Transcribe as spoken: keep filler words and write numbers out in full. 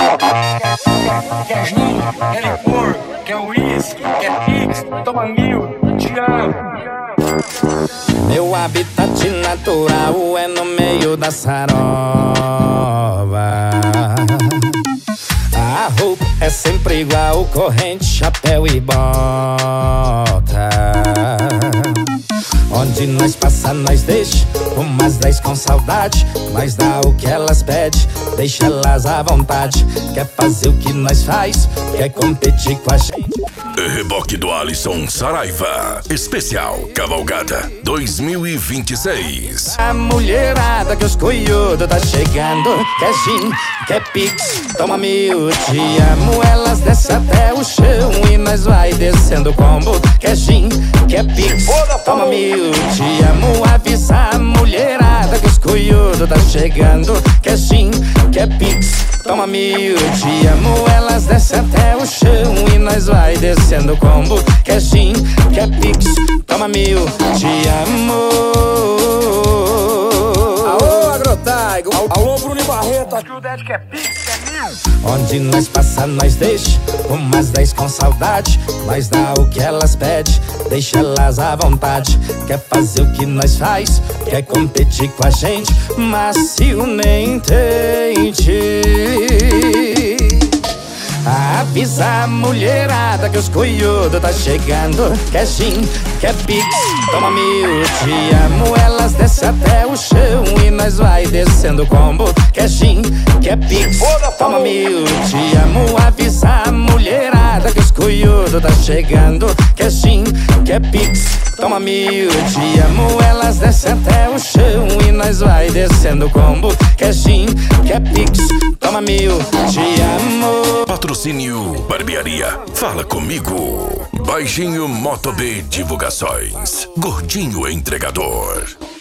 Quer gin, quer licor, quer uísque, quer pix, toma mil, te amo. Meu habitat natural é no meio da sarova. A roupa é sempre igual, corrente, chapéu e bota. Onde nós passa, nós deixa umas dez com saudade. Nós dá o que elas pedem, deixa elas à vontade. Quer fazer o que nós faz, quer competir com a gente. Reboque do Alisson Saraiva. Especial Cavalgada dois mil e vinte e seis. A mulherada que os coiudos tá chegando. Quer gin, quer pix, toma mil, te amo. Elas descem até o chão e nós vai descendo o combo. Quer gin, quer pix, toma mil, te amo. Avisa a mulherada que os coiudos tá chegando. Quer gin, quer pix, toma mil, te amo. Elas descem até o chão e nós vai descendo o combo. Quer gin, quer pix, toma mil, te amo. Alô, Agrotaigo, alô, Bruno e Barreto, aqui o Ded quer pix, quer mil. Onde nós passa, nós deixa umas dez com saudade. Nós dá o que elas pedem, deixa elas à vontade. Quer fazer o que nós faz, quer competir com a gente. Macio nem tente. Avisa a mulherada que os coiudos tá chegando. Quer gin, quer pix, toma mil, te amo. Elas descem até o chão e nós vai descendo o combo. Quer gin, quer pix, toma mil, te amo. Avisa a mulherada que os coiudos tá chegando. Quer gin, quer pix, toma mil, te amo. Elas descem até o chão e nós vai descendo o combo. Quer gin, quer pix, toma mil, te amo. Patrocínio Barbearia Fala Comigo. Baixinho Moto B Divulgações. Gordinho Entregador.